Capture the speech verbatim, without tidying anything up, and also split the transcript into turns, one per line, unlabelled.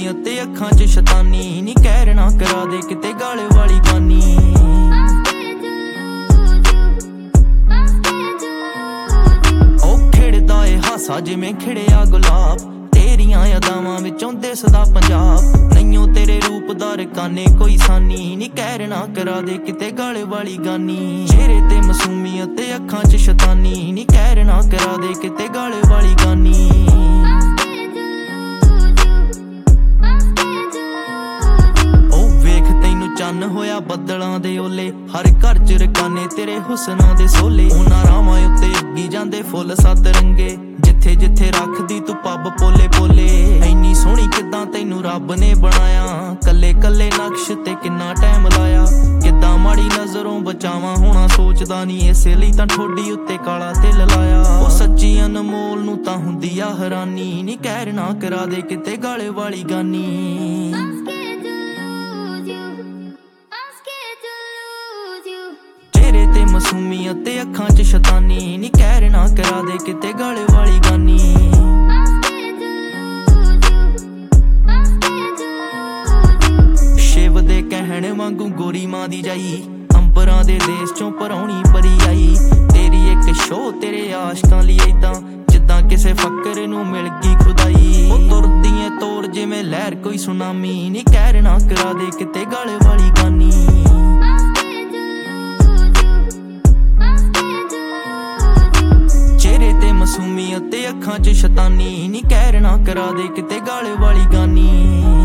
ਮਾਸੂਮੀਅਤ ਤੇ ਅੱਖਾਂ 'ਚ ਸ਼ੈਤਾਨੀ ਨੀ ਕਹਿਰ ਨਾ ਕਰਾ ਦੇ ਕਿਤੇ ਗਾਲੇ ਵਾਲੀ ਗਾਨੀ। ਉਹ ਖਿੜਦਾ ਏ ਹਾਸਾ ਜਿਵੇਂ ਖਿੜਿਆ ਗੁਲਾਬ, ਤੇਰੀਆਂ ਯਾਦਾਵਾਂ ਵਿੱਚੋਂ ਦਿਸਦਾ ਪੰਜਾਬ। ਨਹੀਂਓ ਤੇਰੇ ਰੂਪ ਦਾ ਰਕਾਨੇ ਕੋਈ ਸਾਨੀ ਨੀ ਕਹਿਰ ਨਾ ਕਰਾ ਦੇ ਕਿਤੇ ਗਾਲੇ ਵਾਲੀ ਗਾਨੀ। ਚਿਹਰੇ ਤੇ ਮਾਸੂਮੀਅਤ ਤੇ ਅੱਖਾਂ 'ਚ ਸ਼ੈਤਾਨੀ ਨੀ ਕਹਿਰ ਨਾ ਕਰਾ ਦੇ ਕਿਤੇ ਗਾਲੇ ਵਾਲੀ ਗਾਨੀ। ਚੰਨ ਹੋਇਆ ਬੱਦਲਾਂ ਦੇ ਓਲੇ, ਹਰ ਘਰ ਚ ਰਕਾਨੇ ਤੇਰੇ ਹੁਸਨਾਂ ਦੇ ਸੋਲੇ। ਉਹਨਾਂ ਰਾਵਾਂ ਉੱਤੇ ਉੱਗੀ ਜਾਂਦੇ ਫੁੱਲ ਸੱਤ ਰੰਗੇ, ਜਿੱਥੇ ਜਿੱਥੇ ਰੱਖਦੀ ਤੂੰ ਪੱਬ ਪੋਲੇ ਪੋਲੇ। ਇੰਨੀ ਸੋਹਣੀ ਕਿੱਦਾਂ ਤੈਨੂੰ ਰੱਬ ਨੇ ਬਣਾਇਆ, ਕੱਲੇ ਕੱਲੇ ਨਕਸ਼ ਤੇ ਕਿੰਨਾ ਟਾਈਮ ਲਾਇਆ। ਕਿੱਦਾਂ ਮਾੜੀ ਨਜ਼ਰੋਂ ਬਚਾਵਾਂ ਹੋਣਾ ਸੋਚਦਾ ਨੀ, ਇਸੇ ਲਈ ਤਾਂ ਠੋਡੀ ਉੱਤੇ ਕਾਲਾ ਤਿਲ ਲਾਇਆ। ਉਹ ਸੱਚੀ ਅਨਮੋਲ ਨੂੰ ਤਾਂ ਹੁੰਦੀ ਆ ਹੈਰਾਨੀ ਨੀ ਕਹਿਰ ਨਾ ਕਰਾ ਦੇ ਕਿਤੇ ਗਾਲੇ ਵਾਲੀ ਗਾਨੀ। ਚਿਹਰੇ ਤੇ ਮਾਸੂਮੀਅਤ ਤੇ ਅੱਖਾਂ 'ਚ ਸ਼ੈਤਾਨੀ ਨੀ ਕਹਿਰ ਨਾ ਕਰਾ ਦੇ ਕਿਤੇ ਗਾਲੇ ਵਾਲੀ ਗਾਨੀ। ਸ਼ਿਵ ਦੇ ਕਹਿਣ ਵਾਂਗੂ ਗੋਰੀ ਮਾਂ ਦੀ ਜਾਈ, ਅੰਬਰਾਂ ਦੇ ਦੇਸ਼ ਚੋਂ ਪਰਾਉਣੀ ਪਰੀ ਆਈ। ਤੇਰੀ ਇੱਕ ਸ਼ੋਅ ਤੇਰੇ ਆਸ਼ਕਾਂ ਲਈ ਏਦਾਂ, ਜਿੱਦਾਂ ਕਿਸੇ ਫਕਰ ਨੂੰ ਮਿਲ ਗਈ ਖੁਦਾਈ। ਉਹ ਤੁਰਦੀ ਏ ਤੋਰ ਜਿਵੇਂ ਲਹਿਰ ਕੋਈ ਸੁਨਾਮੀ ਨੀ ਕਹਿਰ ਨਾ ਕਰਾ ਦੇ ਕਿਤੇ ਗਾਲੇ ਵਾਲੀ ਗਾਨੀ। ਚਿਹਰੇ ਤੇ ਮਾਸੂਮੀਅਤ ਤੇ ਅੱਖਾਂ 'ਚ ਸ਼ੈਤਾਨੀ ਨੀ ਕਹਿਰ ਨਾ ਕਰਾ ਦੇ ਕਿਤੇ ਗਾਲੇ ਵਾਲੀ ਗਾਨੀ।